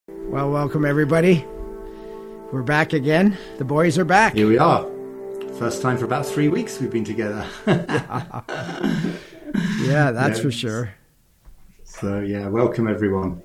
Well, welcome everybody. We're back again. The boys are back. Here we are. First time for about 3 weeks we've been together. Yeah, that's for sure. So yeah, welcome everyone.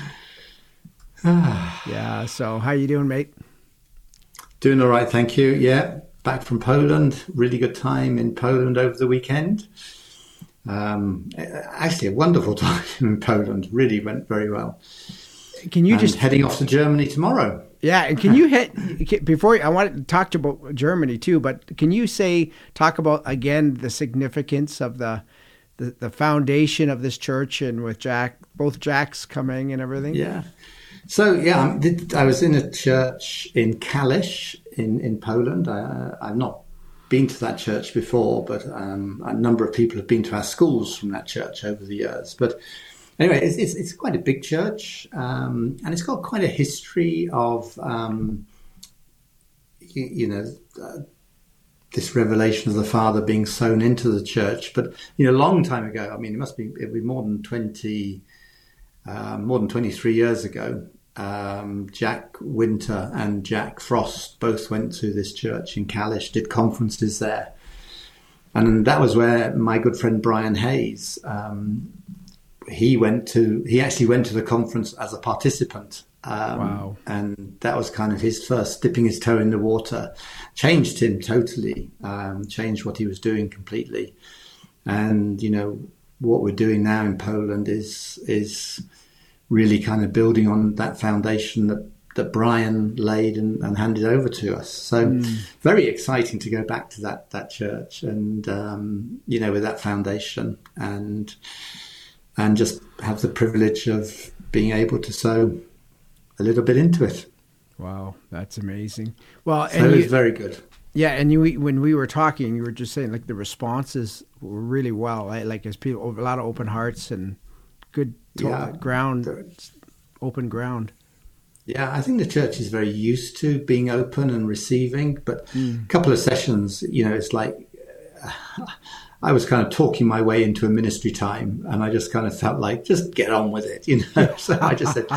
Yeah, so how you doing, mate? Doing all right, thank you. Yeah, back from Poland. Really good time in Poland over the weekend. Actually, a wonderful time in Poland. Really went very well. Can you just heading off to Germany tomorrow? Yeah, and can you before I want to talk about Germany too, but can you talk about again the significance of the foundation of this church and with both Jacks coming and everything? Yeah. So yeah, I was in a church in Kalisz in Poland. I've not been to that church before, but a number of people have been to our schools from that church over the years. But anyway, it's quite a big church, and it's got quite a history of, this revelation of the Father being sown into the church. But a long time ago, I mean, it'd be more than 23 years ago. Jack Winter and Jack Frost both went to this church in Kalisz, did conferences there, and that was where my good friend Brian Hayes. He actually went to the conference as a participant. Wow. And that was kind of his first dipping his toe in the water, changed him totally, changed what he was doing completely. And, what we're doing now in Poland is really kind of building on that foundation that Brian laid and handed over to us. So very exciting to go back to that church and, with that foundation and just have the privilege of being able to sow a little bit into it. Wow, that's amazing. Well, so it was very good. Yeah, and when we were talking, you were just saying like the responses were really well. Like as people, a lot of open hearts and good ground, open ground. Yeah, I think the church is very used to being open and receiving, but a couple of sessions, it's like I was kind of talking my way into a ministry time, and I just kind of felt like, just get on with it, So I just said,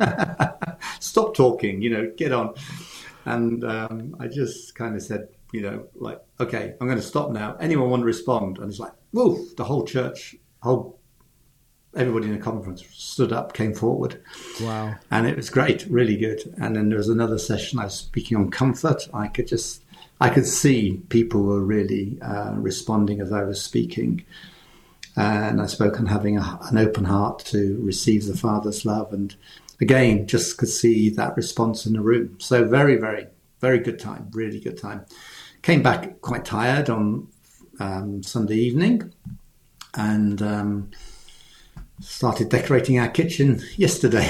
stop talking, get on. And I just kind of said, okay, I'm going to stop now. Anyone want to respond? And it's like, whoa, the whole church, everybody in the conference stood up, came forward. Wow. And it was great, really good. And then there was another session, I was speaking on comfort. I could see people were really responding as I was speaking. And I spoke on having an open heart to receive the Father's love. And again, just could see that response in the room. So very, very, very good time, really good time. Came back quite tired on Sunday evening and started decorating our kitchen yesterday.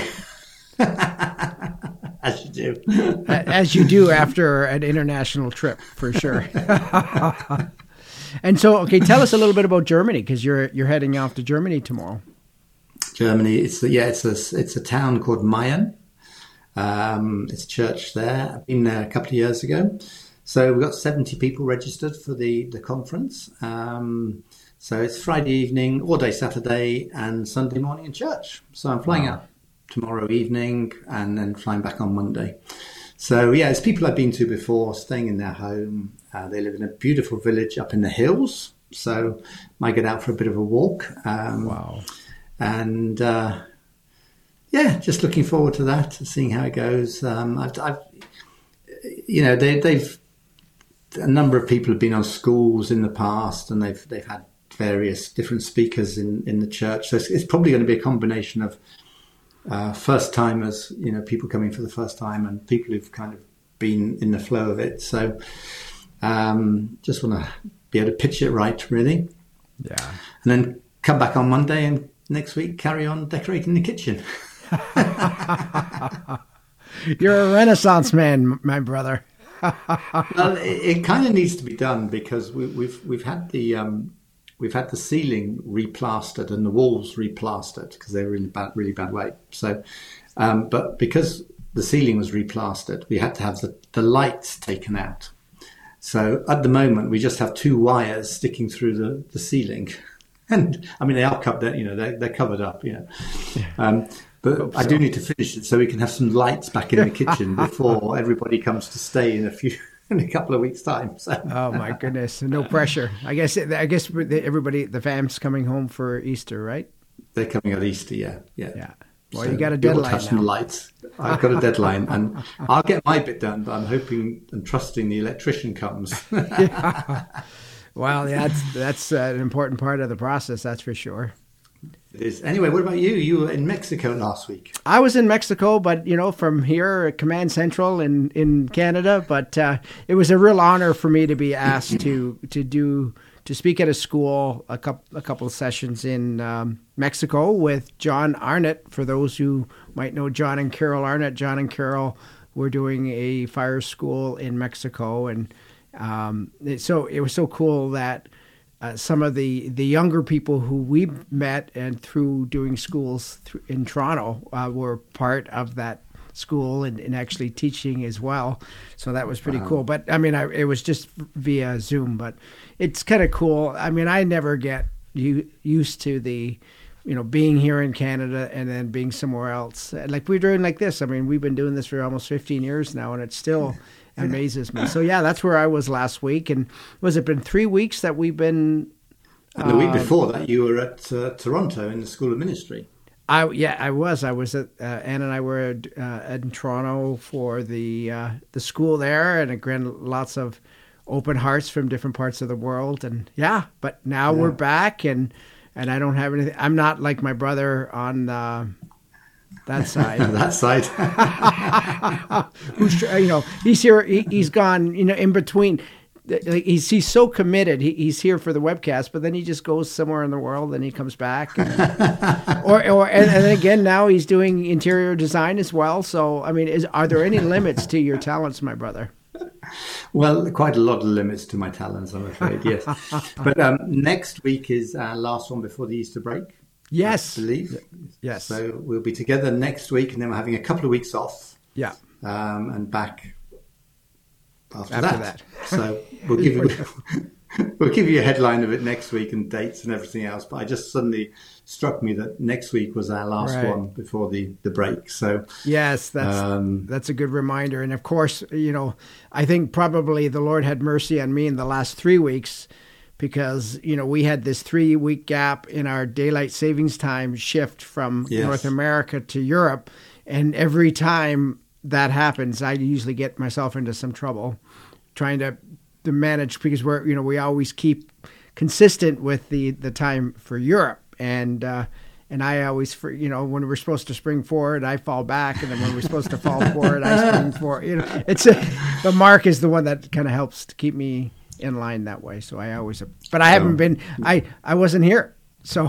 As you do. As you do after an international trip, for sure. And so, okay, tell us a little bit about Germany, because you're heading off to Germany tomorrow. Germany, it's a town called Mayen. It's a church there. I've been there a couple of years ago. So we've got 70 people registered for the conference. So it's Friday evening, all day Saturday, and Sunday morning in church. So I'm flying out tomorrow evening and then flying back on Monday. So yeah, it's people I've been to before, staying in their home. They live in a beautiful village up in the hills, so might get out for a bit of a walk. Wow. And just looking forward to that, seeing how it goes. They've a number of people have been on schools in the past, and they've had various different speakers in the church. So it's probably going to be a combination of first timers, people coming for the first time, and people who've kind of been in the flow of it. So just want to be able to pitch it right, really. Yeah. And then come back on Monday and next week carry on decorating the kitchen. You're a Renaissance man, my brother. Well, it kind of needs to be done because we've had the ceiling replastered and the walls replastered because they were in really bad way. So, but because the ceiling was replastered, we had to have the lights taken out. So at the moment, we just have two wires sticking through the ceiling, and I mean they are covered. They're covered up. But I do need to finish it so we can have some lights back in the kitchen before everybody comes to stay in a couple of weeks' time. So. Oh my goodness, no pressure. I guess everybody, the fam's coming home for Easter, right? They're coming at Easter, yeah. Well, so you got a deadline have some lights. I've got a deadline, and I'll get my bit done. But I'm hoping and trusting the electrician comes. Yeah. Well, that's an important part of the process. That's for sure. It is. Anyway, what about you? You were in Mexico last week. I was in Mexico, but from here at Command Central in Canada. But it was a real honor for me to be asked to speak at a school a couple of sessions in Mexico with John Arnott. For those who might know John and Carol Arnott, John and Carol were doing a fire school in Mexico, and so it was so cool that some of the younger people who we met and through doing schools in Toronto were part of that school and actually teaching as well. So that was pretty cool. But I mean, it was just via Zoom, but it's kind of cool. I mean, I never get used to the, being here in Canada and then being somewhere else. Like we're doing like this. I mean, we've been doing this for almost 15 years now, and it's still amazes me. So yeah, that's where I was last week. And was it been 3 weeks that we've been? And the week before that, you were at Toronto in the School of Ministry. I was. I was at Anne and I were in Toronto for the school there, and again, lots of open hearts from different parts of the world. And but now we're back, and I don't have anything. I'm not like my brother on that side. That side. Who's he's here. He's gone. In between. Like he's so committed. He's here for the webcast, but then he just goes somewhere in the world, and he comes back. And then again, now he's doing interior design as well. So I mean, are there any limits to your talents, my brother? Well, quite a lot of limits to my talents, I'm afraid. Yes, but next week is our last one before the Easter break. Yes, I believe. Yes. So we'll be together next week, and then we're having a couple of weeks off. Yeah. And back after that. So we'll give you a headline of it next week and dates and everything else. But I just suddenly struck me that next week was our last one before the break. So yes, that's a good reminder. And of course, I think probably the Lord had mercy on me in the last 3 weeks, because we had this 3-week gap in our daylight savings time shift from North America to Europe, and every time that happens, I usually get myself into some trouble trying to manage, because we always keep consistent with the time for Europe, and I always, when we're supposed to spring forward, I fall back, and then when we're supposed to fall forward, I spring forward. But Mark is the one that kind of helps to keep me in line that way. So I always, but I haven't been. I wasn't here, so.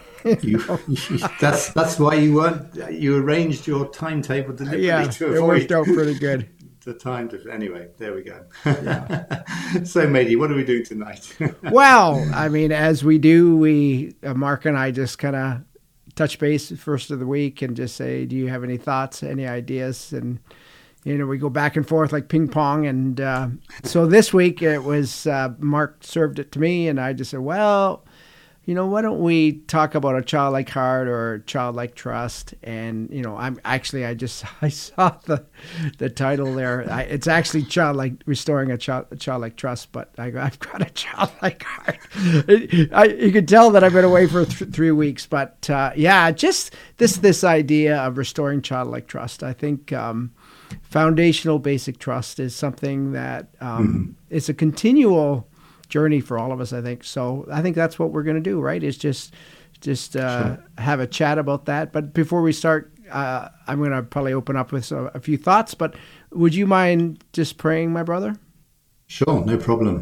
That's why you arranged your timetable deliberately to avoid. It worked out pretty good. The time anyway, there we go. So Mady, what are we doing tonight? Well, I mean, as we do, Mark and I just kind of touch base first of the week and just say, do you have any thoughts, any ideas? And we go back and forth like ping pong. And so this week it was Mark served it to me, and I just said, well, why don't we talk about a childlike heart or childlike trust? And I saw the title there. It's actually restoring a childlike trust, but I've got a childlike heart. You can tell that I've been away for 3 weeks, but just this idea of restoring childlike trust. I think foundational basic trust is something that is a continual journey for all of us, I think. So I think that's what we're going to do, right? Is just sure. Have a chat about that. But before we start, I'm going to probably open up with a few thoughts. But would you mind just praying, my brother? Sure, no problem.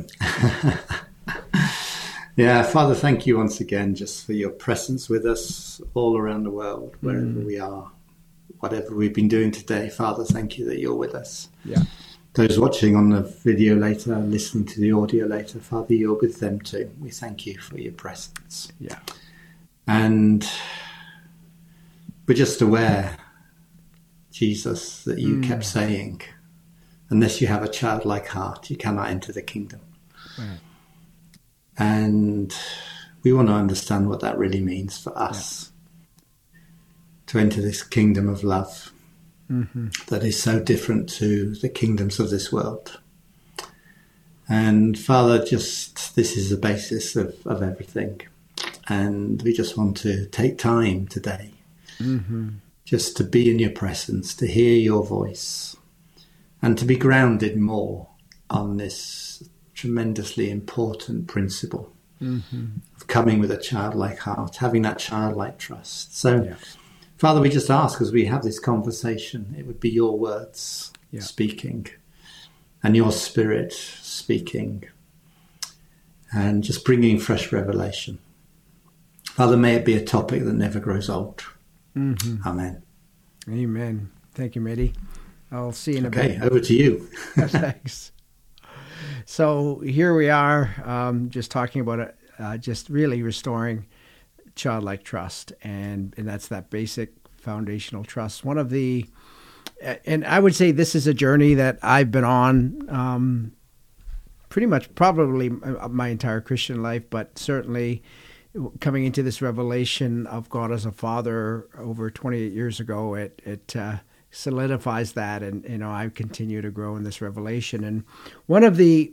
Yeah, Father, thank you once again just for your presence with us all around the world, wherever we are, whatever we've been doing today. Father, thank you that you're with us. Yeah. Those watching on the video later, listening to the audio later, Father, you're with them too. We thank you for your presence. Yeah. And we're just aware, Jesus, that you kept saying, unless you have a childlike heart, you cannot enter the kingdom. Right. And we want to understand what that really means for us. to enter this kingdom of love that is so different to the kingdoms of this world. And Father, just this is the basis of everything. And we just want to take time today just to be in your presence, to hear your voice, and to be grounded more on this tremendously important principle of coming with a childlike heart, having that childlike trust. So, Father, we just ask as we have this conversation, it would be your words speaking and your Spirit speaking and just bringing fresh revelation. Father, may it be a topic that never grows old. Amen. Amen. Thank you, Mitty. I'll see you in a bit. Okay, over to you. Thanks. So here we are, just talking about just really restoring childlike trust, and that's that basic foundational trust. One of the, and I would say this is a journey that I've been on pretty much probably my entire Christian life, but certainly coming into this revelation of God as a Father over 28 years ago, it solidifies that, and I continue to grow in this revelation. And one of the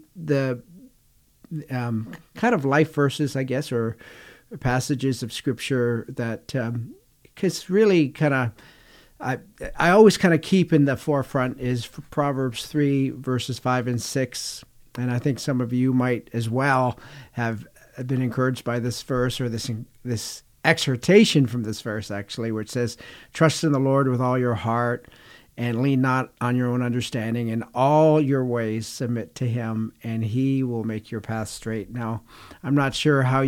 kind of life verses, I guess, or passages of Scripture that because really kind of I always kind of keep in the forefront is Proverbs 3 verses 5 and 6, and I think some of you might as well have been encouraged by this verse, or this exhortation from this verse, actually, where it says, "Trust in the Lord with all your heart and lean not on your own understanding. In all your ways submit to him, and he will make your path straight." Now, I'm not sure how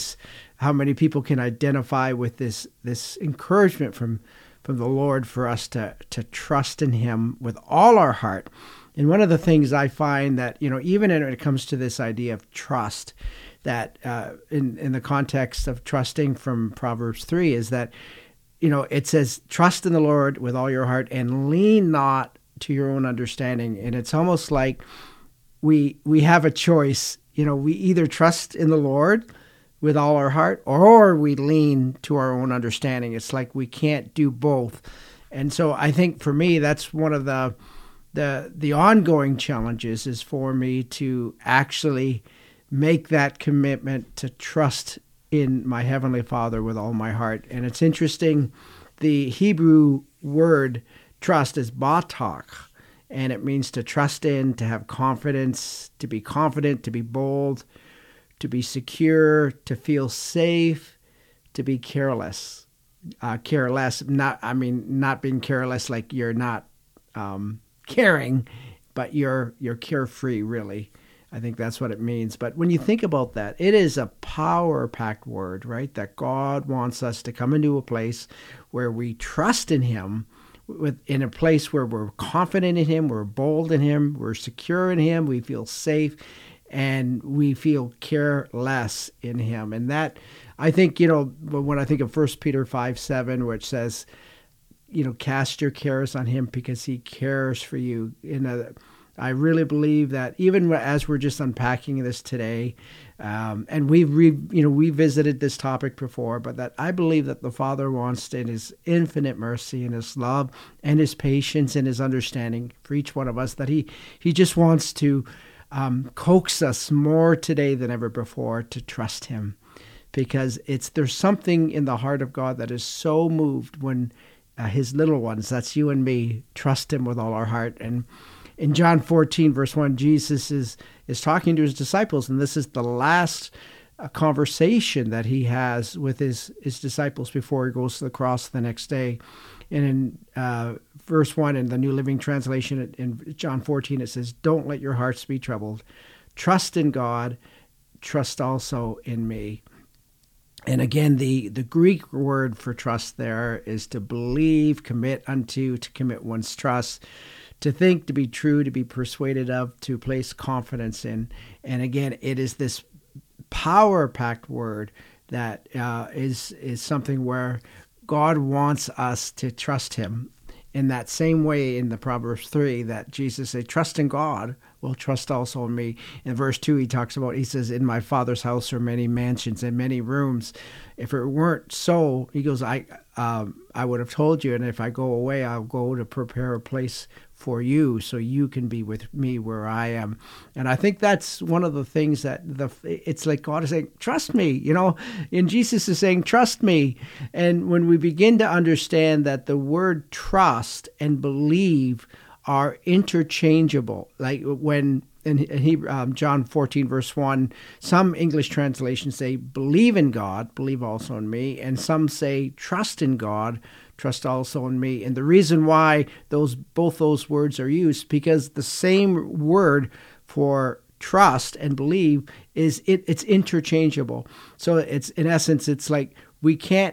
many people can identify with this encouragement from the Lord for us to trust in him with all our heart. And one of the things I find that, even when it comes to this idea of trust, that in the context of trusting from Proverbs 3 is that, it says, trust in the Lord with all your heart and lean not to your own understanding. And it's almost like we have a choice. We either trust in the Lord with all our heart, or we lean to our own understanding. It's like we can't do both. And so I think for me, that's one of the ongoing challenges, is for me to actually make that commitment to trust in my Heavenly Father with all my heart. And it's interesting, the Hebrew word trust is batak, and it means to trust in, to have confidence, to be confident, to be bold, to be secure, to feel safe, to be careless. Careless, not being careless like you're not caring, but you're carefree, really. I think that's what it means. But when you think about that, it is a power-packed word, right? That God wants us to come into a place where we trust in him, in a place where we're confident in him, we're bold in him, we're secure in him, we feel safe, and we feel careless in him. And that, I think, when I think of 1 Peter 5:7, which says, cast your cares on him because he cares for you. I really believe that even as we're just unpacking this today, and we visited this topic before, but that I believe that the Father wants, in his infinite mercy and his love and his patience and his understanding for each one of us, that he just wants to coax us more today than ever before to trust him, because there's something in the heart of God that is so moved when his little ones, that's you and me, trust him with all our heart. And in John 14, verse 1, Jesus is talking to his disciples, and this is the last conversation that he has with his disciples before he goes to the cross the next day. And in verse 1 in the New Living Translation in John 14, it says, "Don't let your hearts be troubled. Trust in God. Trust also in me." And again, the Greek word for trust there is to believe, commit unto, to commit one's trust, to think, to be true, to be persuaded of, to place confidence in. And again, it is this power-packed word that is something where God wants us to trust him in that same way in the Proverbs 3 that Jesus said, trust in God will trust also in me. In verse 2, he says, in my Father's house are many mansions and many rooms. If it weren't so, he goes, I would have told you, and if I go away, I'll go to prepare a place for you so you can be with me where I am. And I think that's one of the things that it's like God is saying, trust me, and Jesus is saying, trust me. And when we begin to understand that the word trust and believe are interchangeable, like when in John 14, verse 1, some English translations say, believe in God, believe also in me. And some say, trust in God, trust also in me. And the reason why both those words are used, because the same word for trust and believe it's interchangeable. So it's, in essence, it's like we can't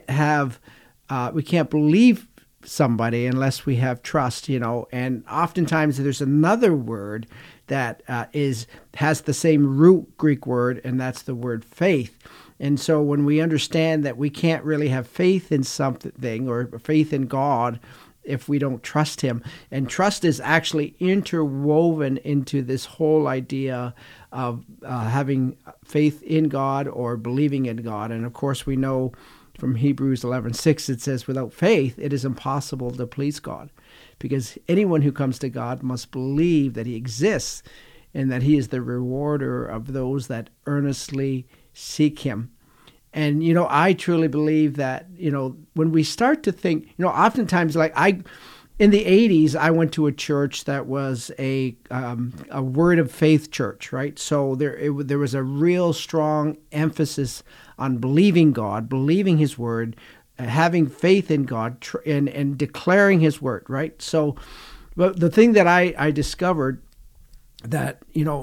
believe somebody unless we have trust, and oftentimes there's another word that has the same root Greek word, and that's the word faith. And so when we understand that we can't really have faith in something or faith in God if we don't trust him, and trust is actually interwoven into this whole idea of having faith in God or believing in God. And of course we know from Hebrews 11:6, it says, without faith, it is impossible to please God, because anyone who comes to God must believe that he exists and that he is the rewarder of those that earnestly seek him. And, I truly believe that, when we start to think, oftentimes, in the 80s, I went to a church that was a word of faith church, right? So there was a real strong emphasis on believing God, believing his word, having faith in God, and declaring his word, right? So, but the thing that I discovered that,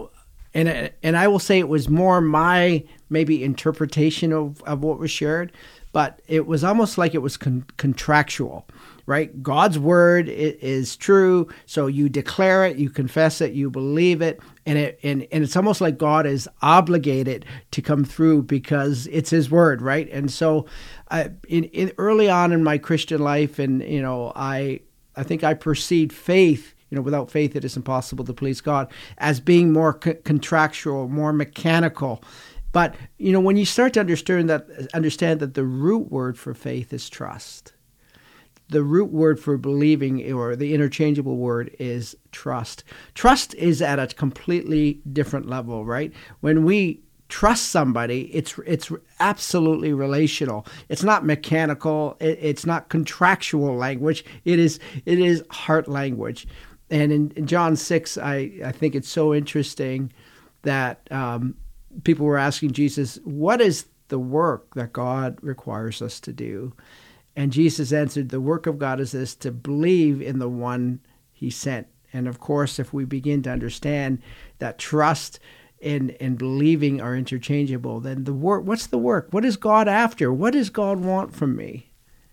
and I will say it was more my maybe interpretation of what was shared, but it was almost like it was contractual, right? God's word is true, so you declare it, you confess it, you believe it, and it's almost like God is obligated to come through because it's his word, right? And so, in early on in my Christian life, and I think I perceived faith. Without faith, it is impossible to please God, as being more contractual, more mechanical. But, when you start to understand that the root word for faith is trust, the root word for believing, or the interchangeable word, is trust. Trust is at a completely different level, right? When we trust somebody, it's absolutely relational. It's not mechanical. It's not contractual language. It is heart language. And in John 6, I think it's so interesting that people were asking Jesus, what is the work that God requires us to do? And Jesus answered, the work of God is this, to believe in the one he sent. And of course, if we begin to understand that trust and believing are interchangeable, then what's the work? What is God after? What does God want from me?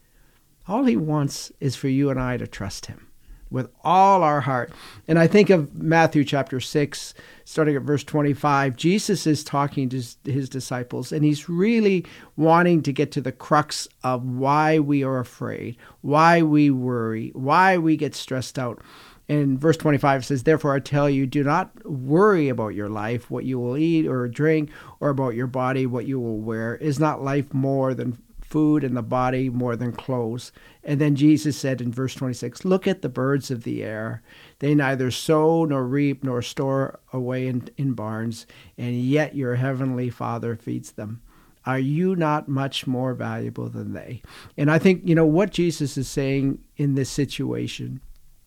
All he wants is for you and I to trust him with all our heart. And I think of Matthew chapter 6, starting at verse 25. Jesus is talking to his disciples, and he's really wanting to get to the crux of why we are afraid, why we worry, why we get stressed out. And verse 25 says, therefore I tell you, do not worry about your life, what you will eat or drink, or about your body, what you will wear. Is not life more than food, and the body more than clothes? And then Jesus said in verse 26, look at the birds of the air. They neither sow nor reap nor store away in barns, and yet your heavenly Father feeds them. Are you not much more valuable than they? And I think, what Jesus is saying in this situation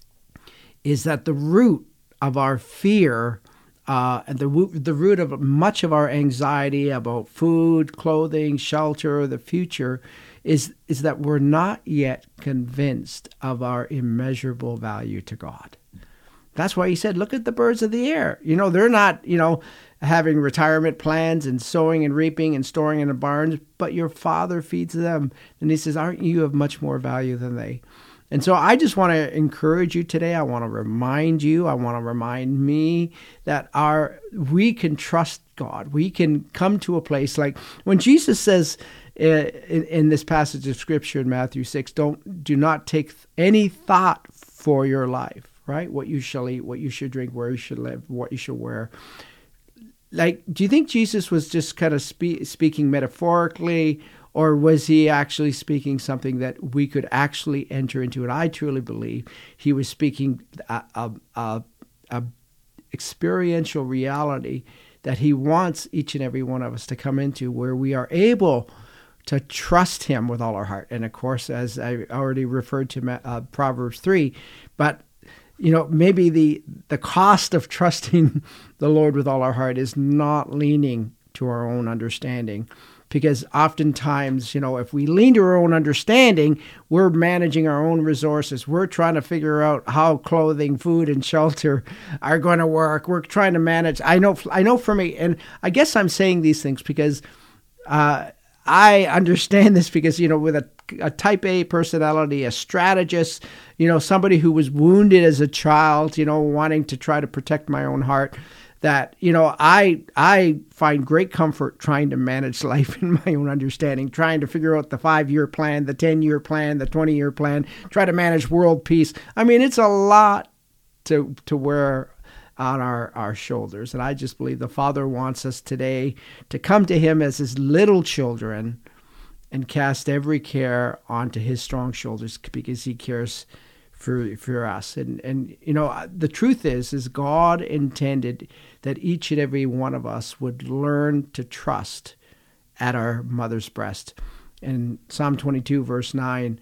is that the root of our fear and the root of much of our anxiety about food, clothing, shelter, the future, is that we're not yet convinced of our immeasurable value to God. That's why he said, look at the birds of the air. They're not, having retirement plans and sowing and reaping and storing in the barns, but your Father feeds them. And he says, aren't you of much more value than they? And so I just want to encourage you today. I want to remind you, I want to remind me that we can trust God. We can come to a place like when Jesus says in this passage of Scripture in Matthew 6, do not take any thought for your life. right? What you shall eat, what you should drink, where you should live, what you should wear. Like, do you think Jesus was just kind of speaking metaphorically, or was he actually speaking something that we could actually enter into? And I truly believe he was speaking a experiential reality that he wants each and every one of us to come into, where we are able to trust him with all our heart. And of course, as I already referred to Proverbs 3, but maybe the cost of trusting the Lord with all our heart is not leaning to our own understanding. Because oftentimes, if we lean to our own understanding, we're managing our own resources. We're trying to figure out how clothing, food, and shelter are going to work. We're trying to manage. I know for me, and I guess I'm saying these things because I understand this because, with a type A personality, a strategist, somebody who was wounded as a child, wanting to try to protect my own heart, that, I find great comfort trying to manage life in my own understanding, trying to figure out the 5-year plan, the 10-year plan, the 20-year plan, try to manage world peace. I mean, it's a lot to wear on our shoulders. And I just believe the Father wants us today to come to him as his little children and cast every care onto his strong shoulders, because he cares for us. And the truth is God intended that each and every one of us would learn to trust at our mother's breast. In Psalm 22, verse 9,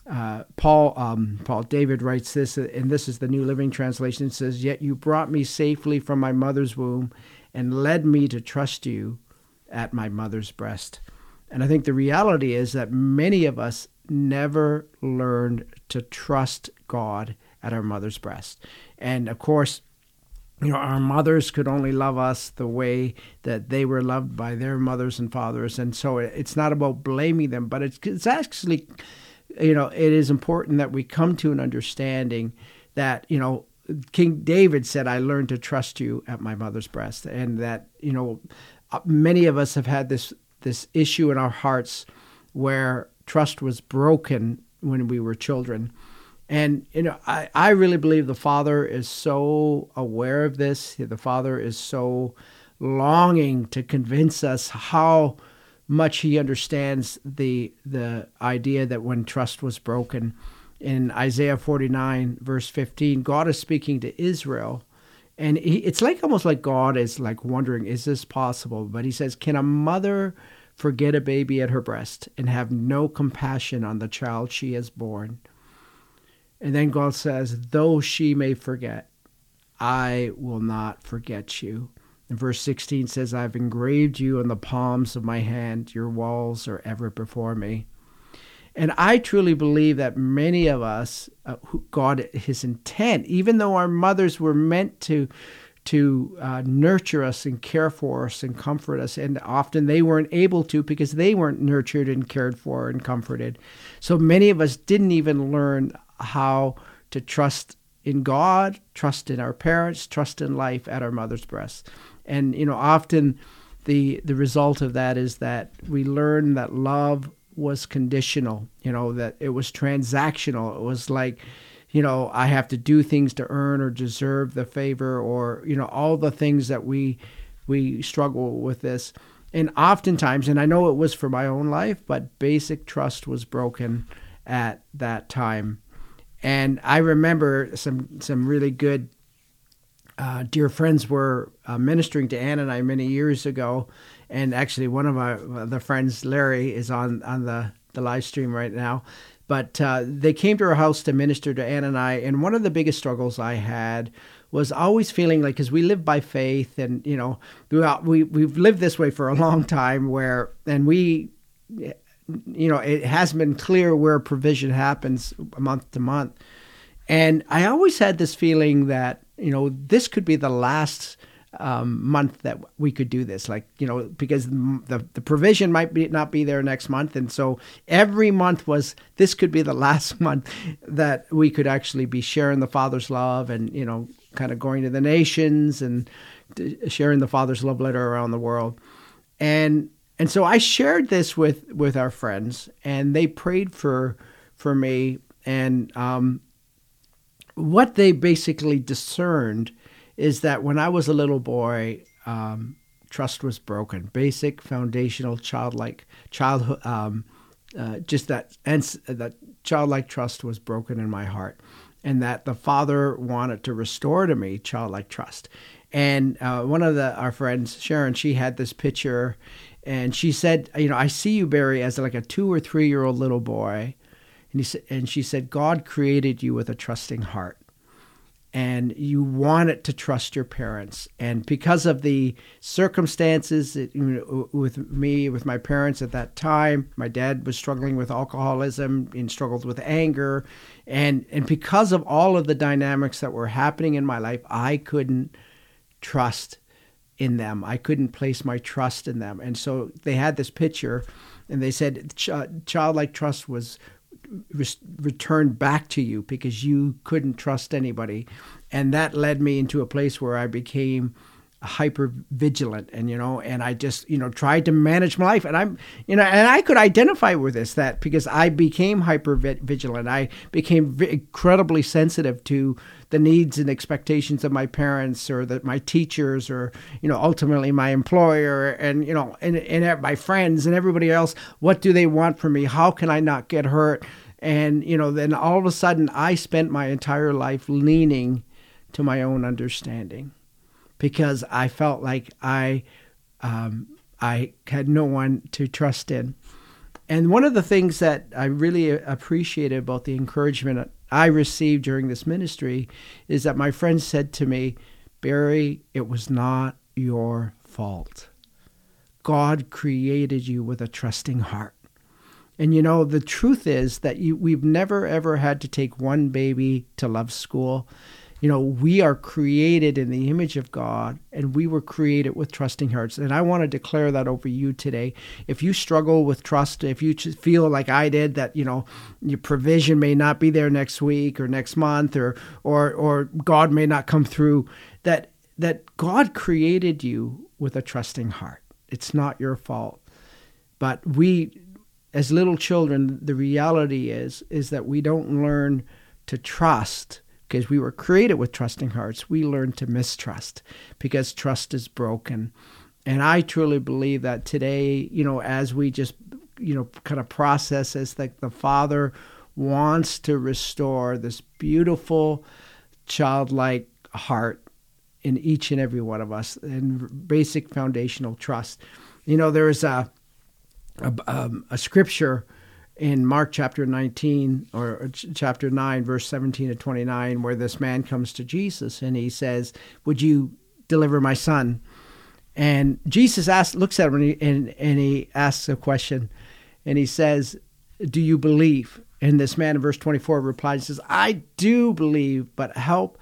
David writes this, and this is the New Living Translation. It says, "Yet you brought me safely from my mother's womb and led me to trust you at my mother's breast." And I think the reality is that many of us never learned to trust God at our mother's breast. And of course, our mothers could only love us the way that they were loved by their mothers and fathers. And so it's not about blaming them, but it's actually, it is important that we come to an understanding that, King David said, "I learned to trust you at my mother's breast." And that, many of us have had this issue in our hearts where trust was broken when we were children. And, I really believe the Father is so aware of this. The Father is so longing to convince us how much he understands the idea that when trust was broken. In Isaiah 49, verse 15, God is speaking to Israel. And it's almost like God is wondering, is this possible? But he says, "Can a mother forget a baby at her breast and have no compassion on the child she has born?" And then God says, "Though she may forget, I will not forget you." And verse 16 says, "I've engraved you on the palms of my hand. Your walls are ever before me." And I truly believe that many of us, his intent, even though our mothers were meant to nurture us and care for us and comfort us. And often they weren't able to because they weren't nurtured and cared for and comforted. So many of us didn't even learn how to trust in God, trust in our parents, trust in life at our mother's breast. And, often the result of that is that we learn that love was conditional, that it was transactional. It was like, I have to do things to earn or deserve the favor, or, all the things that we struggle with this. And oftentimes, and I know it was for my own life, but basic trust was broken at that time. And I remember some really good dear friends were ministering to Ann and I many years ago. And actually one of the friends, Larry, is on the live stream right now. But they came to our house to minister to Ann and I. And one of the biggest struggles I had was always feeling like, because we live by faith and, we've lived this way for a long time it hasn't been clear where provision happens month to month. And I always had this feeling that, this could be the last month that we could do this, because the provision might not be there next month. And so every month this could be the last month that we could actually be sharing the Father's love and, kind of going to the nations and sharing the Father's love letter around the world. And so I shared this with our friends, and they prayed for me. And what they basically discerned is that when I was a little boy, trust was broken. Basic, foundational, childhood, just that childlike trust was broken in my heart, and that the Father wanted to restore to me childlike trust. And one of our friends, Sharon, she had this picture, and she said, I see you, Barry, as like a 2 or 3 year old little boy. And she said, God created you with a trusting heart, and you wanted to trust your parents. And because of the circumstances with my parents at that time, my dad was struggling with alcoholism and struggled with anger. And because of all of the dynamics that were happening in my life, I couldn't trust in them. I couldn't place my trust in them. And so they had this picture, and they said childlike trust was returned back to you because you couldn't trust anybody. And that led me into a place where I became hyper vigilant, and I just, tried to manage my life. And and I could identify with this, that because I became hyper vigilant, I became incredibly sensitive to the needs and expectations of my parents, or my teachers, or, ultimately my employer, and, and my friends and everybody else. What do they want from me? How can I not get hurt? And, then all of a sudden I spent my entire life leaning to my own understanding, because I felt like I had no one to trust in. And one of the things that I really appreciated about the encouragement I received during this ministry is that my friends said to me, Barry, it was not your fault. God created you with a trusting heart. And the truth is that we've never, ever had to take one baby to love school. We are created in the image of God, and we were created with trusting hearts. And I want to declare that over you today. If you struggle with trust, if you just feel like I did, that, your provision may not be there next week or next month, or God may not come through, that God created you with a trusting heart. It's not your fault. But we, as little children, the reality is that we don't learn to trust. Because we were created with trusting hearts, we learn to mistrust because trust is broken. And I truly believe that today, as we just, kind of process as the Father wants to restore this beautiful childlike heart in each and every one of us, and basic foundational trust. There is a scripture in Mark chapter 19 or chapter 9, verse 17 to 29, where this man comes to Jesus and he says, would you deliver my son? And Jesus looks at him and he asks a question, and he says, do you believe? And this man in verse 24 replies, says, I do believe, but help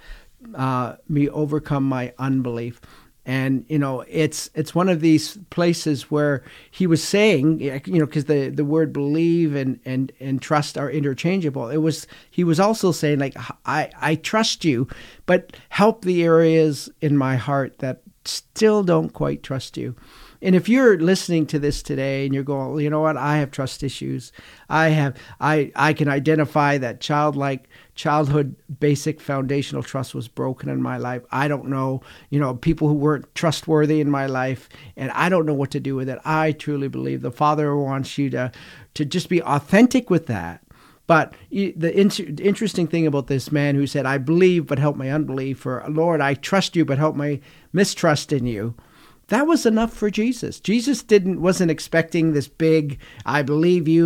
me overcome my unbelief. And, it's one of these places where he was saying, because the word believe and trust are interchangeable. He was also saying, like, I trust you, but help the areas in my heart that still don't quite trust you. And if you're listening to this today and you're going, you know what, I have trust issues. I can identify that childhood basic foundational trust was broken in my life. I don't know, people who weren't trustworthy in my life, and I don't know what to do with it. I truly believe the Father wants you to just be authentic with that. But the interesting thing about this man who said, I believe, but help my unbelief, or Lord, I trust you, but help my mistrust in you, that was enough for Jesus. Jesus wasn't expecting this big, I believe you,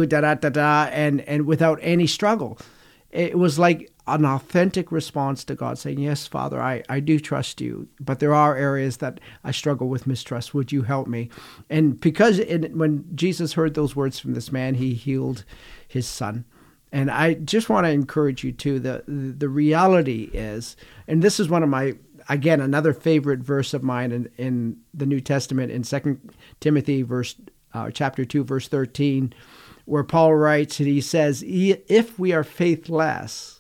and without any struggle. It was like an authentic response to God saying, yes, Father, I do trust you, but there are areas that I struggle with mistrust. Would you help me? And because when Jesus heard those words from this man, he healed his son. And I just want to encourage you too, the reality is, and this is one of my, again, another favorite verse of mine in the New Testament, in 2 Timothy chapter 2, verse 13, where Paul writes, and he says, if we are faithless,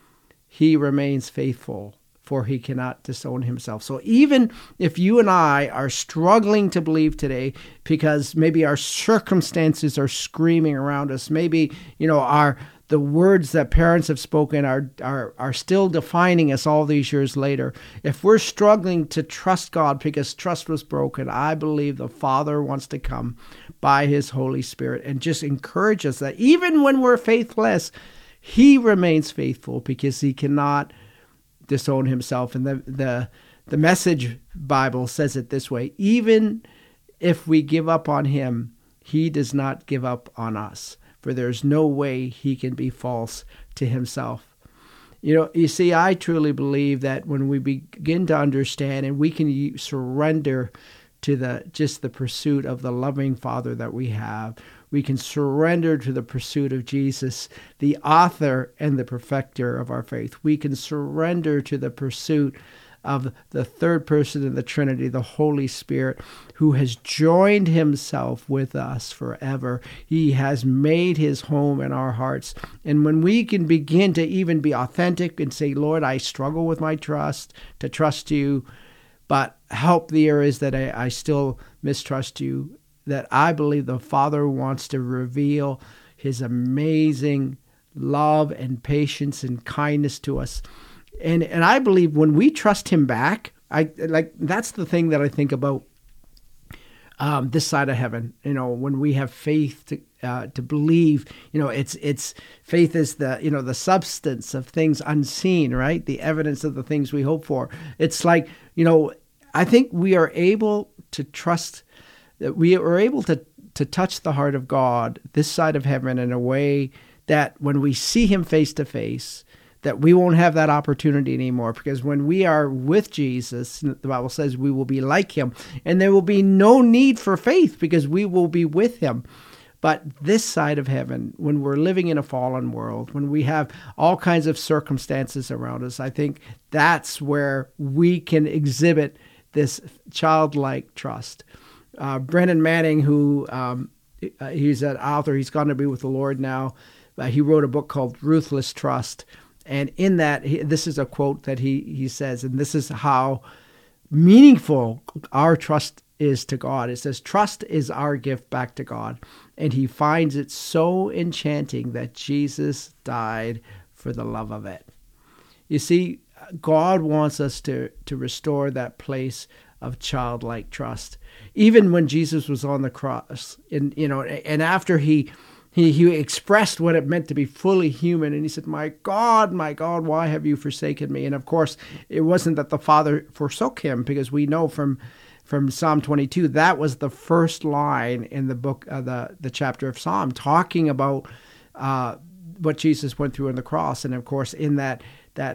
he remains faithful, for he cannot disown himself. So even if you and I are struggling to believe today because maybe our circumstances are screaming around us, maybe, the words that parents have spoken are still defining us all these years later. If we're struggling to trust God because trust was broken, I believe the Father wants to come by his Holy Spirit and just encourage us that even when we're faithless, he remains faithful because he cannot disown himself. And the Message Bible says it this way: even if we give up on him, he does not give up on us, for there's no way he can be false to himself. You see, I truly believe that when we begin to understand and we can surrender to the pursuit of the loving Father that we have, we can surrender to the pursuit of Jesus, the author and the perfecter of our faith. We can surrender to the pursuit of the third person in the Trinity, the Holy Spirit, who has joined himself with us forever. He has made his home in our hearts. And when we can begin to even be authentic and say, Lord, I struggle with my trust, to trust you, but help the areas that I still mistrust you, that I believe the Father wants to reveal his amazing love and patience and kindness to us. And I believe when we trust him back, that's the thing that I think about this side of heaven. When we have faith to believe, it's faith is the substance of things unseen, right? The evidence of the things we hope for. It's like, I think we are able to trust that we are able to touch the heart of God this side of heaven in a way that when we see him face to face, that we won't have that opportunity anymore, because when we are with Jesus, the Bible says we will be like him, and there will be no need for faith because we will be with him. But this side of heaven, when we're living in a fallen world, when we have all kinds of circumstances around us, I think that's where we can exhibit this childlike trust. Brennan Manning, who he's an author, he's gone to be with the Lord now. He wrote a book called Ruthless Trust. And in that, this is a quote that he says, and this is how meaningful our trust is to God. It says, trust is our gift back to God, and he finds it so enchanting that Jesus died for the love of it. You see, God wants us to restore that place of childlike trust. Even when Jesus was on the cross, and after he expressed what it meant to be fully human. And he said, my God, why have you forsaken me? And of course, it wasn't that the Father forsook him, because we know from Psalm 22, that was the first line in the book, the chapter of Psalm, talking about what Jesus went through on the cross. And of course, in that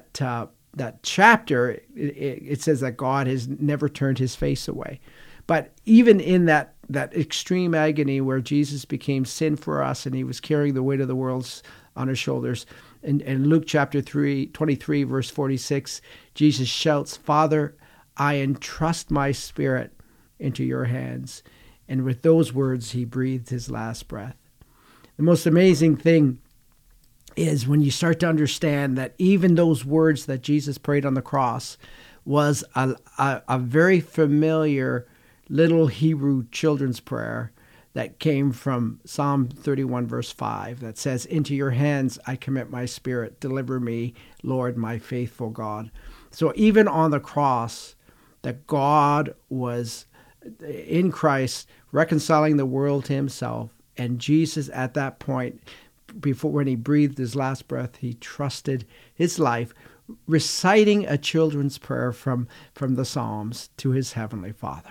chapter, it says that God has never turned his face away. But even in that extreme agony where Jesus became sin for us and he was carrying the weight of the world on his shoulders, in Luke chapter 23, verse 46, Jesus shouts, Father, I entrust my spirit into your hands. And with those words, he breathed his last breath. The most amazing thing is when you start to understand that even those words that Jesus prayed on the cross was a very familiar little Hebrew children's prayer that came from Psalm 31, verse 5, that says, into your hands I commit my spirit. Deliver me, Lord, my faithful God. So even on the cross, that God was in Christ reconciling the world to himself. And Jesus, at that point, before when he breathed his last breath, he trusted his life, reciting a children's prayer from the Psalms to his heavenly Father.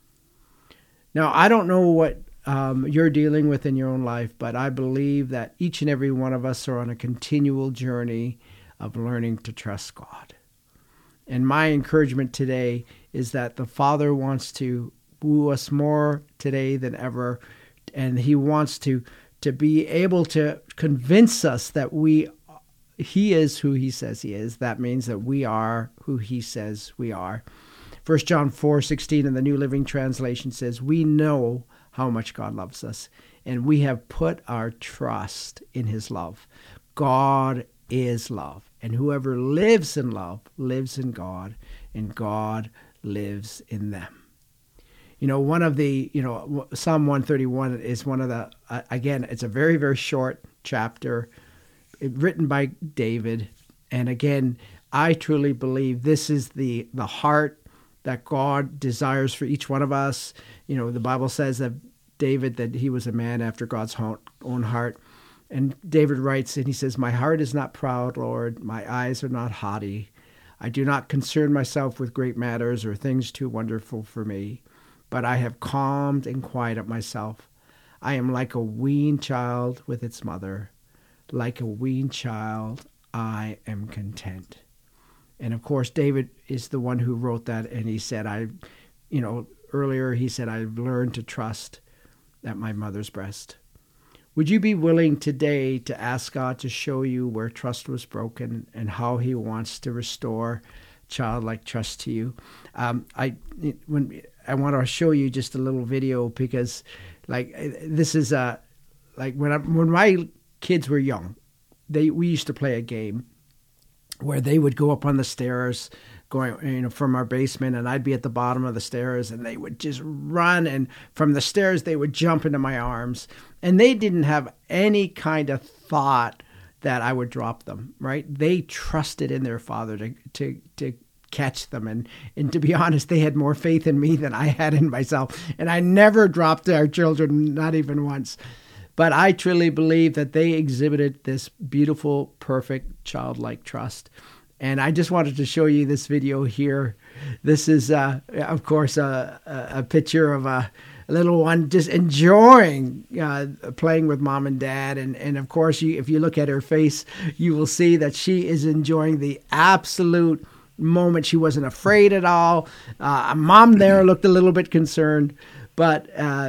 Now, I don't know what you're dealing with in your own life, but I believe that each and every one of us are on a continual journey of learning to trust God. And my encouragement today is that the Father wants to woo us more today than ever, and he wants to be able to convince us that he is who he says he is. That means that we are who he says we are. 1 John 4:16 in the New Living Translation says, we know how much God loves us, and we have put our trust in his love. God is love, and whoever lives in love lives in God, and God lives in them. One of the, Psalm 131 is one of the, again, it's a very, very short chapter, written by David. And again, I truly believe this is the heart that God desires for each one of us. The Bible says that David, that he was a man after God's own heart. And David writes, and he says, "My heart is not proud, Lord. My eyes are not haughty. I do not concern myself with great matters or things too wonderful for me, but I have calmed and quieted myself. I am like a weaned child with its mother. Like a weaned child, I am content." And of course, David is the one who wrote that. And he said, earlier he said, "I've learned to trust at my mother's breast." Would you be willing today to ask God to show you where trust was broken and how he wants to restore childlike trust to you? I want to show you just a little video because, this is when my kids were young, we used to play a game where they would go up on the stairs going, from our basement, and I'd be at the bottom of the stairs, and they would just run, and from the stairs they would jump into my arms, and they didn't have any kind of thought that I would drop them, right? They trusted in their father to catch them, and to be honest, they had more faith in me than I had in myself, and I never dropped our children, not even once. But I truly believe that they exhibited this beautiful, perfect, childlike trust. And I just wanted to show you this video here. This is, of course, a picture of a little one just enjoying playing with mom and dad. And of course, if you look at her face, you will see that she is enjoying the absolute moment. She wasn't afraid at all. Mom there looked a little bit concerned, but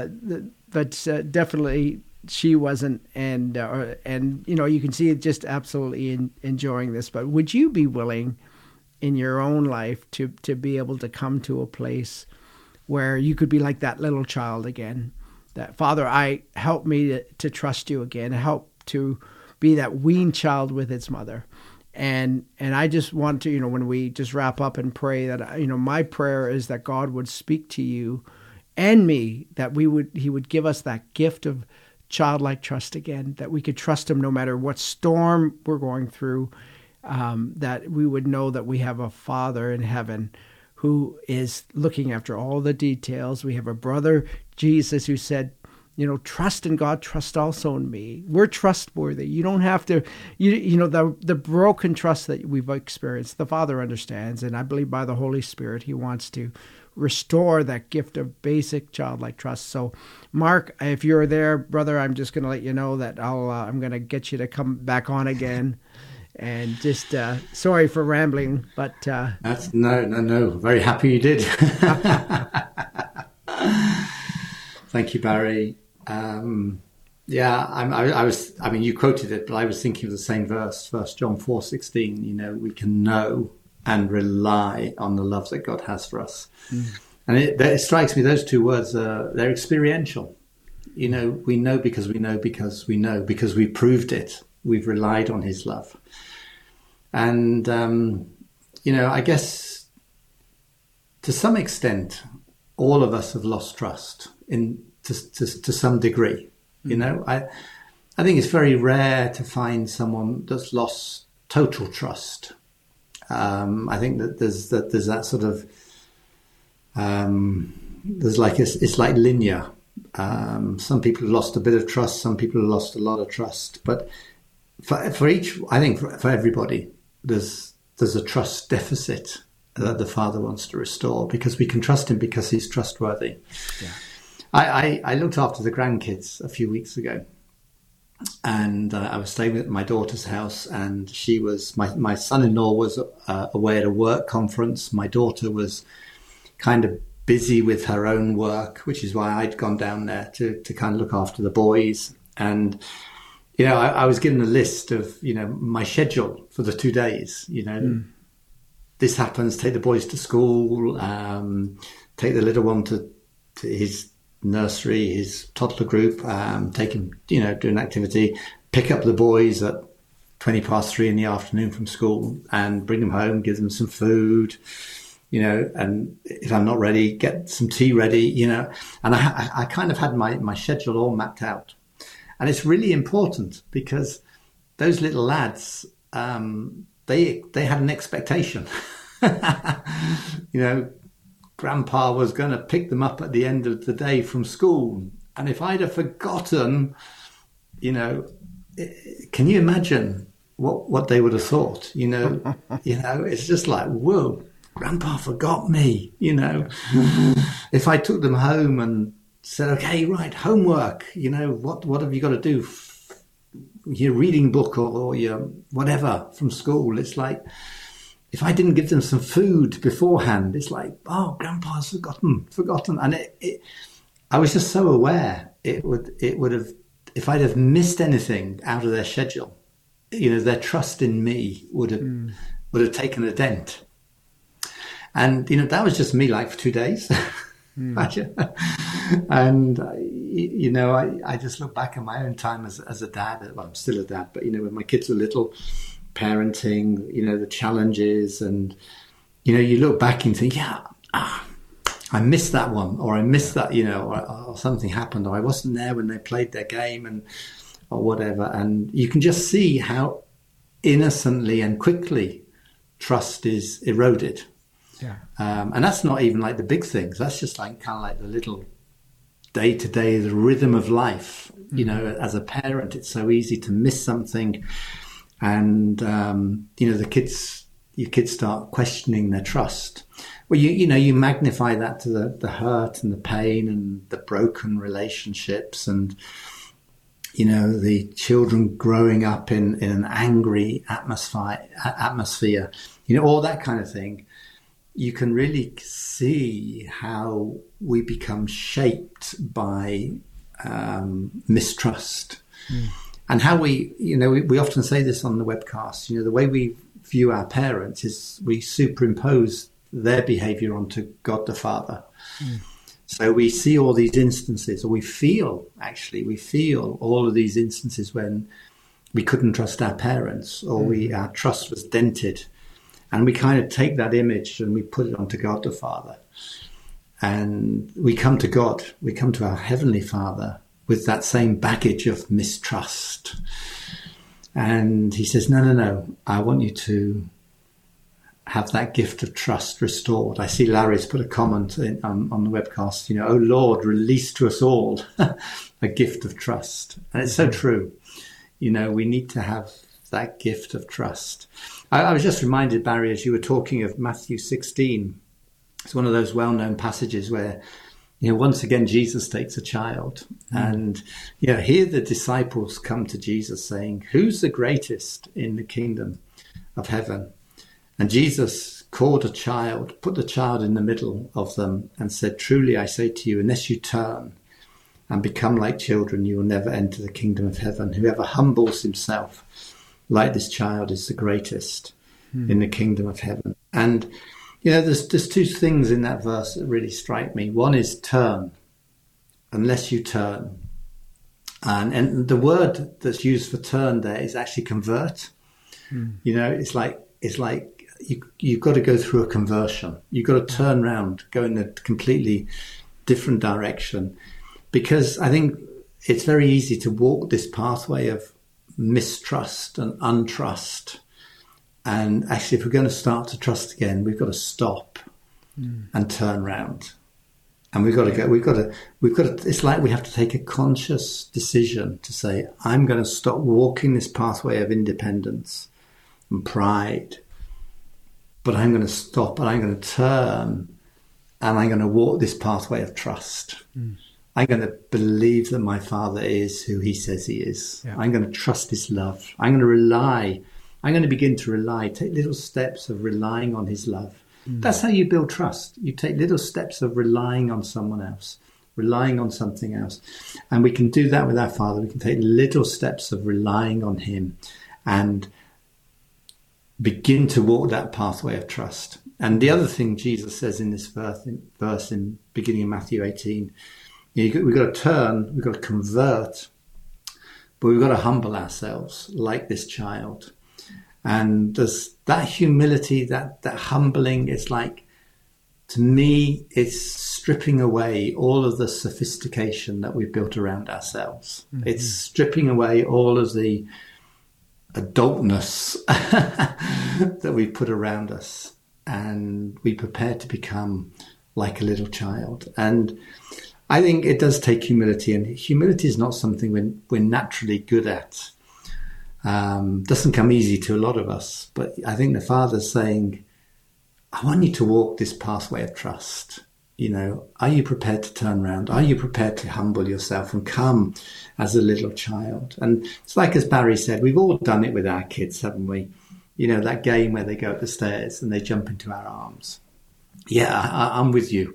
definitely she wasn't, and you can see it just absolutely enjoying this. But would you be willing in your own life to be able to come to a place where you could be like that little child again? That, Father, help me to trust you again. Help to be that weaned child with its mother. And I just want to, when we just wrap up and pray, that, my prayer is that God would speak to you and me, that he would give us that gift of childlike trust again, that we could trust him no matter what storm we're going through, that we would know that we have a Father in heaven who is looking after all the details. We have a brother, Jesus, who said, trust in God, trust also in me. We're trustworthy. You don't have to, the broken trust that we've experienced, the Father understands. And I believe by the Holy Spirit, he wants to restore that gift of basic childlike trust. So, Mark, if you're there, brother, I'm just going to let you know that I'm going to get you to come back on again. And just sorry for rambling, but that's no. Very happy you did. Thank you, Barry. You quoted it, but I was thinking of the same verse, 1 John 4:16. We can know and rely on the love that God has for us. And it strikes me, those two words, they're experiential. We know because we know because we know, because we proved it. We've relied on his love. And, I guess to some extent, all of us have lost trust to some degree. I think it's very rare to find someone that's lost total trust. I think that there's that sort of it's like linear. Some people have lost a bit of trust. Some people have lost a lot of trust. But for each, I think for everybody, there's a trust deficit that the Father wants to restore, because we can trust him because he's trustworthy. Yeah. I looked after the grandkids a few weeks ago. And I was staying at my daughter's house, and she was, my son-in-law was away at a work conference. My daughter was kind of busy with her own work, which is why I'd gone down there to kind of look after the boys. And, I was given a list of, my schedule for the 2 days. This happens, take the boys to school, take the little one to his nursery, his toddler group, take him, do an activity, pick up the boys at 3:20 in the afternoon from school and bring them home, give them some food, and if I'm not ready, get some tea ready, and I kind of had my schedule all mapped out. And it's really important, because those little lads, they had an expectation. Grandpa was going to pick them up at the end of the day from school. And if I'd have forgotten, can you imagine what they would have thought? It's just like, whoa, Grandpa forgot me, If I took them home and said, okay, right, homework, what have you got to do? Your reading book or your whatever from school. It's like, if I didn't give them some food beforehand, it's like, oh, Grandpa's forgotten. And I was just so aware it would have, if I'd have missed anything out of their schedule, their trust in me would have taken a dent. And, that was just me like for 2 days. And, I just look back at my own time as a dad. Well, I'm still a dad, but, when my kids were little, parenting, the challenges, and, you look back and think, I missed that one, or I missed that, or something happened, or I wasn't there when they played their game or whatever. And you can just see how innocently and quickly trust is eroded. Yeah. And that's not even like the big things. That's just like kind of like the little day-to-day, the rhythm of life. As a parent, it's so easy to miss something. And, your kids start questioning their trust. Well, you magnify that to the hurt and the pain and the broken relationships and, the children growing up in an angry atmosphere, all that kind of thing. You can really see how we become shaped by mistrust. And how we often say this on the webcast, the way we view our parents is we superimpose their behavior onto God the Father. So we see all these instances, or we feel all of these instances when we couldn't trust our parents, or our trust was dented. And we kind of take that image and we put it onto God the Father. And we come to God, we come to our Heavenly Father with that same baggage of mistrust. And he says, no, I want you to have that gift of trust restored. I see Larry's put a comment on the webcast, oh Lord, release to us all a gift of trust. And it's so true. We need to have that gift of trust. I was just reminded, Barry, as you were talking, of Matthew 16. It's one of those well-known passages where, once again, Jesus takes a child. And, here the disciples come to Jesus saying, who's the greatest in the kingdom of heaven? And Jesus called a child, put the child in the middle of them and said, truly, I say to you, unless you turn and become like children, you will never enter the kingdom of heaven. Whoever humbles himself like this child is the greatest in the kingdom of heaven. And, there's two things in that verse that really strike me. One is turn, unless you turn. And the word that's used for turn there is actually convert. It's like you've got to go through a conversion. You've got to turn around, go in a completely different direction. Because I think it's very easy to walk this pathway of mistrust and untrust, and actually if we're going to start to trust again, we've got to stop and turn round, and we've got to it's like we have to take a conscious decision to say, I'm going to stop walking this pathway of independence and pride, but I'm going to stop and I'm going to turn and I'm going to walk this pathway of trust. I'm going to believe that my Father is who he says he is. Yeah. I'm going to trust his love. I'm going to begin to rely, take little steps of relying on his love. That's how you build trust. You take little steps of relying on someone else, relying on something else. And we can do that with our Father. We can take little steps of relying on him and begin to walk that pathway of trust. And the other thing Jesus says in this verse in beginning of Matthew 18, we've got to turn, we've got to convert, but we've got to humble ourselves like this child. And there's that humility, that humbling, it's like, to me, it's stripping away all of the sophistication that we've built around ourselves. It's stripping away all of the adultness that we put around us, and we prepare to become like a little child. And I think it does take humility, and humility is not something we're naturally good at. Doesn't come easy to a lot of us, but I think the Father's saying, I want you to walk this pathway of trust. You know, are you prepared to turn around? Are you prepared to humble yourself and come as a little child? And it's like, as Barry said, we've all done it with our kids, haven't we? You know, that game where they go up the stairs and they jump into our arms. Yeah, I'm with you.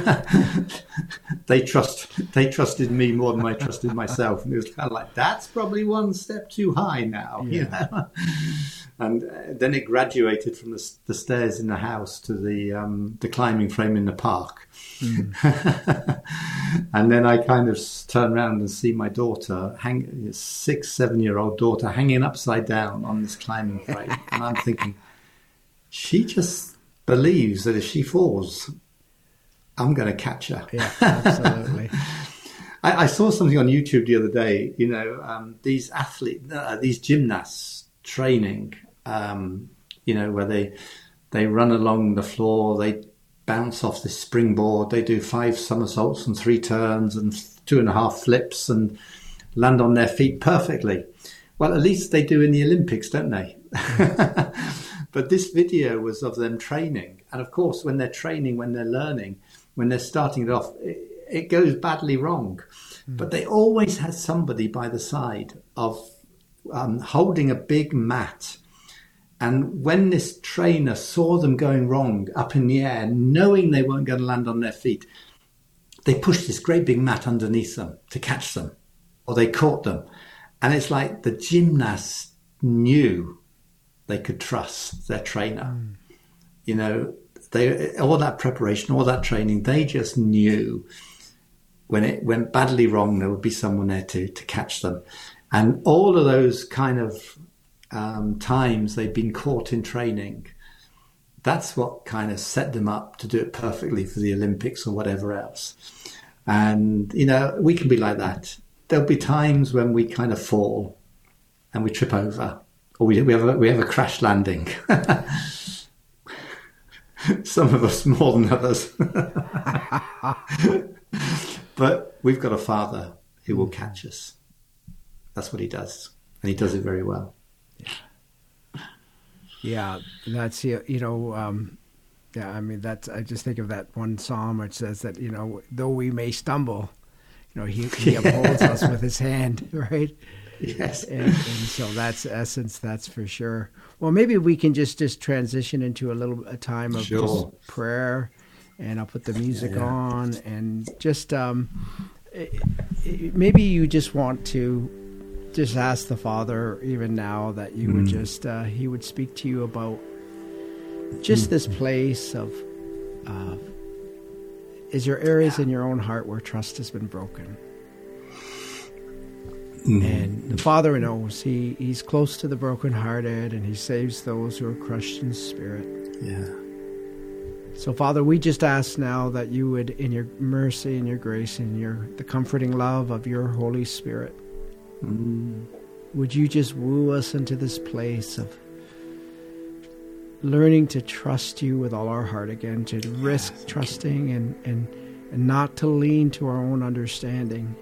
They trusted me more than I trusted myself. And it was kind of like, that's probably one step too high now. Yeah. You know? And then it graduated from the stairs in the house to the climbing frame in the park. Mm. And then I kind of turn around and see my daughter, 6-7-year-old daughter, hanging upside down on this climbing frame. And I'm thinking, she just believes that if she falls, I'm going to catch her. Yeah, absolutely. I saw something on YouTube the other day, you know, these gymnasts training, you know, where they run along the floor, they bounce off this springboard, they do 5 somersaults and 3 turns and 2.5 flips and land on their feet perfectly. Well, at least they do in the Olympics, don't they? But this video was of them training. And of course, when they're training, when they're learning, when they're starting it off, it goes badly wrong. Mm. But they always had somebody by the side of holding a big mat. And when this trainer saw them going wrong up in the air, knowing they weren't going to land on their feet, they pushed this great big mat underneath them to catch them, or they caught them. And it's like the gymnasts knew they could trust their trainer. Mm. You know, all that preparation, all that training, they just knew when it went badly wrong, there would be someone there to catch them. And all of those kind of times they've been caught in training, that's what kind of set them up to do it perfectly for the Olympics or whatever else. And, you know, we can be like that. There'll be times when we kind of fall and we trip over, or we have a crash landing. Some of us more than others. But we've got a Father who will catch us. That's what he does. And he does it very well. Yeah, that's, you know, yeah, I mean, I just think of that one psalm which says that, you know, though we may stumble, you know, he upholds us with his hand, right? Yes. And so that's essence, that's for sure. Well, maybe we can just transition into a time of just prayer, and I'll put the music on, and just maybe you just want to just ask the Father even now that you would just he would speak to you about just this place of is there areas in your own heart where trust has been broken? And the Father knows. He's close to the brokenhearted, and he saves those who are crushed in spirit. Yeah. So, Father, we just ask now that you would, in your mercy and your grace and the comforting love of your Holy Spirit, would you just woo us into this place of learning to trust you with all our heart again, to risk trusting and not to lean to our own understanding.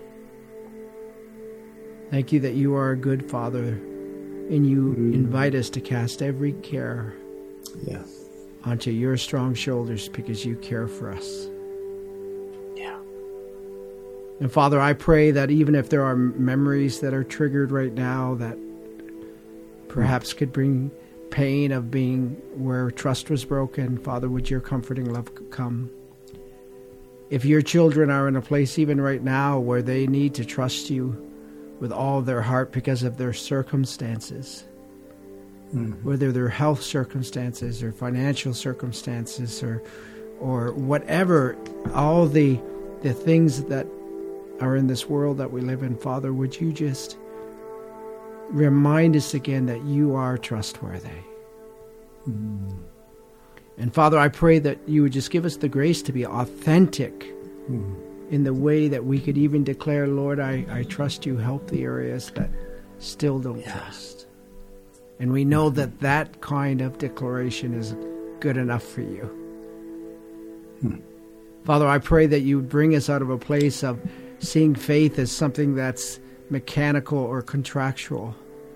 Thank you that you are a good Father, and you invite us to cast every care onto your strong shoulders because you care for us. Yeah. And Father, I pray that even if there are memories that are triggered right now that perhaps could bring pain of being where trust was broken, Father, would your comforting love come? If your children are in a place even right now where they need to trust you with all their heart because of their circumstances, whether they're health circumstances or financial circumstances or whatever, all the things that are in this world that we live in, Father, would you just remind us again that you are trustworthy. And Father, I pray that you would just give us the grace to be authentic in the way that we could even declare, Lord, I trust you. Help the areas that still don't trust. And we know that that kind of declaration is good enough for you. Father, I pray that you would bring us out of a place of seeing faith as something that's mechanical or contractual.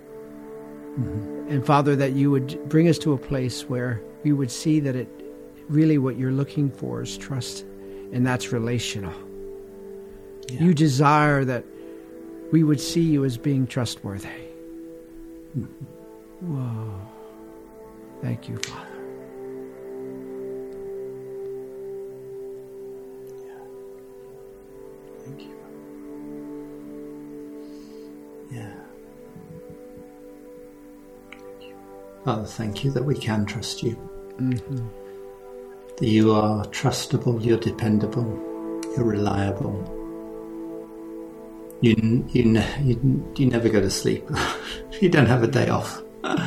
And Father, that you would bring us to a place where we would see that it really what you're looking for is trust, and that's relational. Yeah. You desire that we would see you as being trustworthy. Whoa. Thank you, Father. Yeah. Thank you. Yeah. Father, thank you that we can trust you. That you are trustable, you're dependable, you're reliable. You never go to sleep. You don't have a day off.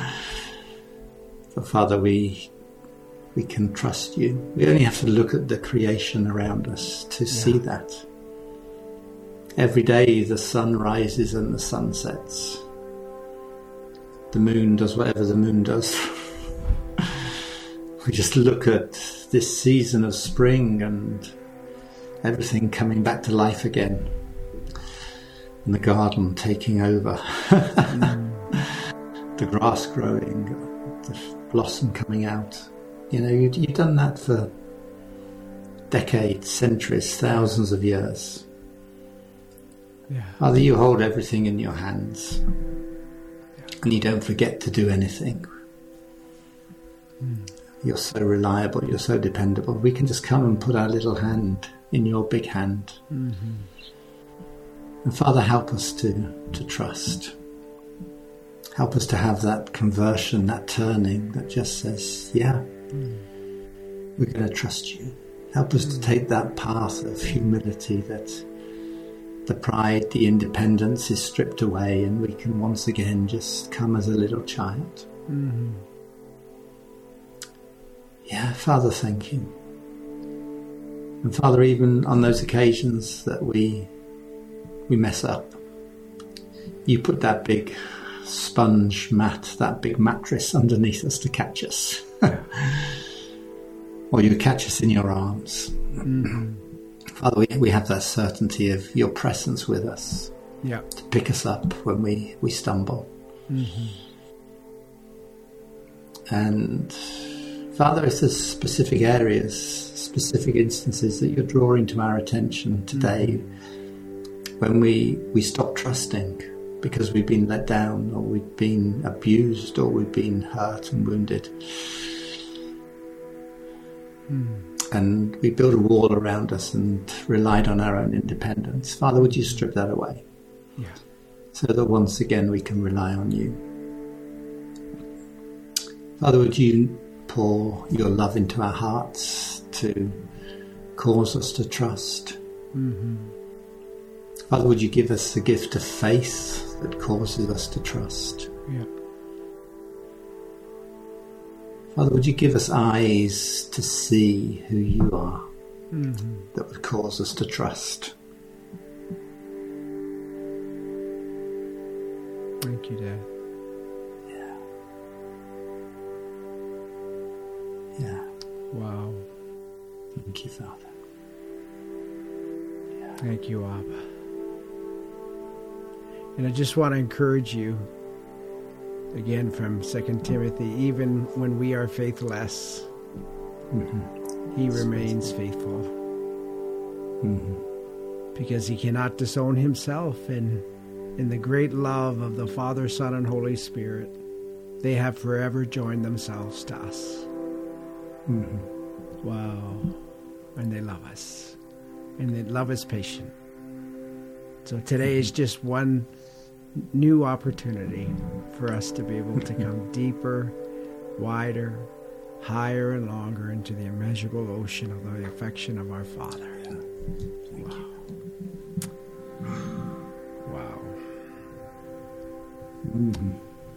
But Father, we can trust you. We only have to look at the creation around us to see that. Every day the sun rises and the sun sets. The moon does whatever the moon does. We just look at this season of spring and everything coming back to life again. And the garden taking over. The grass growing, the blossom coming out. You know, you've done that for decades, centuries, thousands of years. Yeah. Father, you hold everything in your hands. And you don't forget to do anything. You're so reliable, you're so dependable. We can just come and put our little hand in your big hand. And Father, help us to trust. Help us to have that conversion, that turning that just says, yeah, we're going to trust you. Help us to take that path of humility, that the pride, the independence is stripped away, and we can once again just come as a little child. Yeah, Father, thank you. And Father, even on those occasions that we mess up, you put that big sponge mat, that big mattress underneath us to catch us. Or you catch us in your arms. Father, we have that certainty of your presence with us to pick us up when we stumble. And Father, if there's specific areas, specific instances that you're drawing to our attention today, when we stop trusting because we've been let down, or we've been abused, or we've been hurt and wounded, and we built a wall around us and relied on our own independence, Father, would you strip that away? So that once again we can rely on you. Father, would you pour your love into our hearts to cause us to trust? Father, would you give us the gift of faith that causes us to trust? Father, would you give us eyes to see who you are that would cause us to trust? Thank you, Dad. Yeah. Wow. Thank you, Father. Thank you, Abba. And I just want to encourage you, again from 2 Timothy, even when we are faithless, he remains faithful. Because he cannot disown himself. And in the great love of the Father, Son, and Holy Spirit, they have forever joined themselves to us. Wow. And they love us. And that love is patient. So today is just one new opportunity for us to be able to come deeper, wider, higher and longer into the immeasurable ocean of the affection of our Father. Wow. Wow.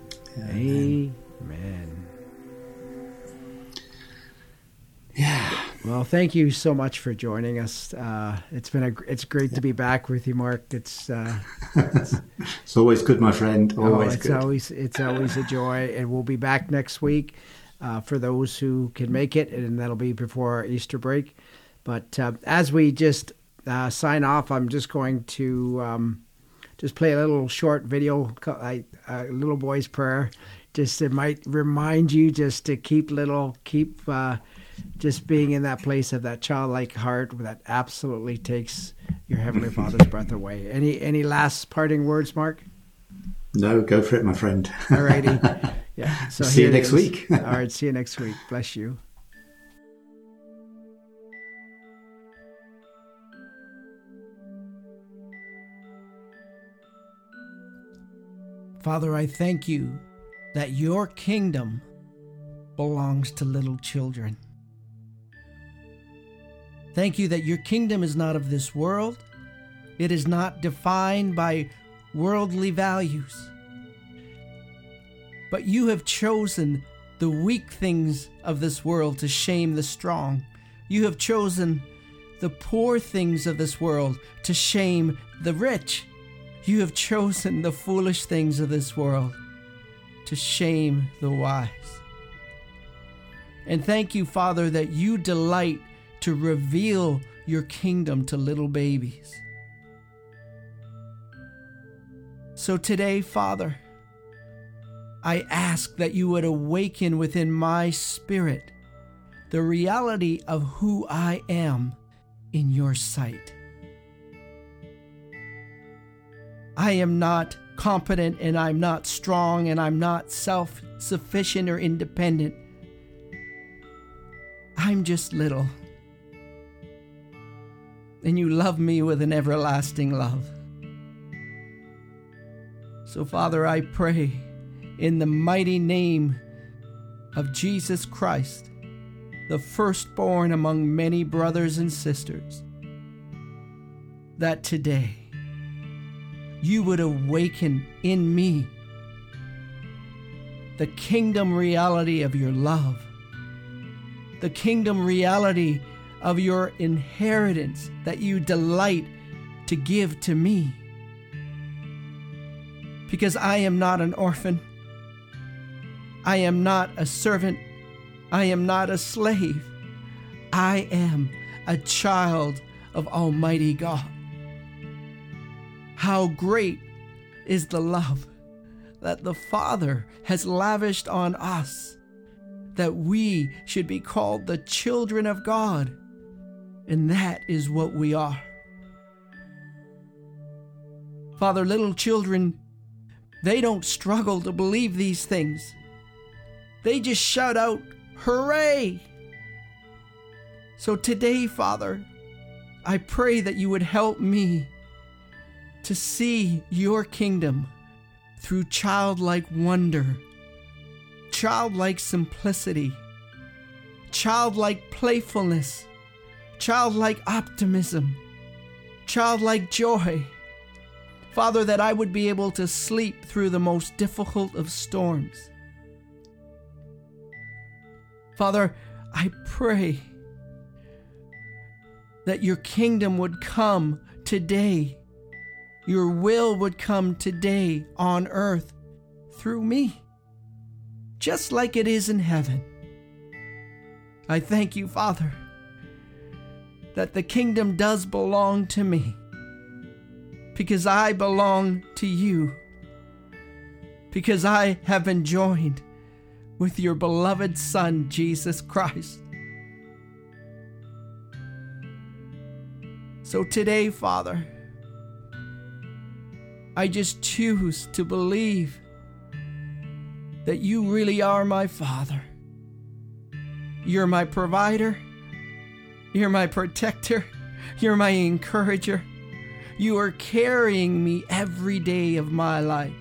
Amen. Yeah. Well, thank you so much for joining us. It's great to be back with you, Mark. It's always good, my friend. It's always a joy, and we'll be back next week for those who can make it, and that'll be before our Easter break. But as we just sign off, I'm just going to just play a little short video, a little boy's prayer. Just it might remind you just to keep just being in that place of that childlike heart that absolutely takes your Heavenly Father's breath away. Any last parting words, Mark? No, go for it, my friend. All righty. Yeah. So see you next week. All right. See you next week. Bless you. Father, I thank you that your kingdom belongs to little children. Thank you that your kingdom is not of this world. It is not defined by worldly values. But you have chosen the weak things of this world to shame the strong. You have chosen the poor things of this world to shame the rich. You have chosen the foolish things of this world to shame the wise. And thank you, Father, that you delight to reveal your kingdom to little babies. So today, Father, I ask that you would awaken within my spirit the reality of who I am in your sight. I am not competent, and I'm not strong, and I'm not self-sufficient or independent. I'm just little. And you love me with an everlasting love. So, Father, I pray in the mighty name of Jesus Christ, the firstborn among many brothers and sisters, that today you would awaken in me the kingdom reality of your love, the kingdom reality of your inheritance that you delight to give to me. Because I am not an orphan. I am not a servant. I am not a slave. I am a child of Almighty God. How great is the love that the Father has lavished on us, that we should be called the children of God. And that is what we are. Father, little children, they don't struggle to believe these things. They just shout out, "Hooray!" So today, Father, I pray that you would help me to see your kingdom through childlike wonder, childlike simplicity, childlike playfulness, childlike optimism, childlike joy. Father, that I would be able to sleep through the most difficult of storms. Father, I pray that your kingdom would come today. Your will would come today on earth through me, just like it is in heaven. I thank you, Father, that the kingdom does belong to me, because I belong to you, because I have been joined with your beloved Son, Jesus Christ. So today, Father, I just choose to believe that you really are my Father. You're my provider. You're my protector. You're my encourager. You are carrying me every day of my life.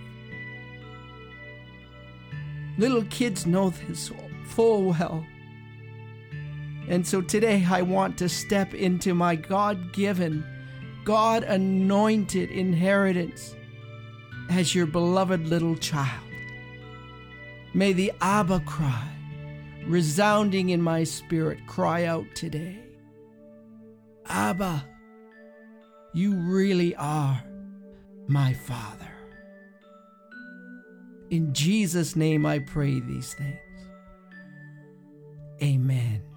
Little kids know this full well. And so today I want to step into my God-given, God-anointed inheritance as your beloved little child. May the Abba cry resounding in my spirit, cry out today, Abba, you really are my Father. In Jesus' name I pray these things. Amen.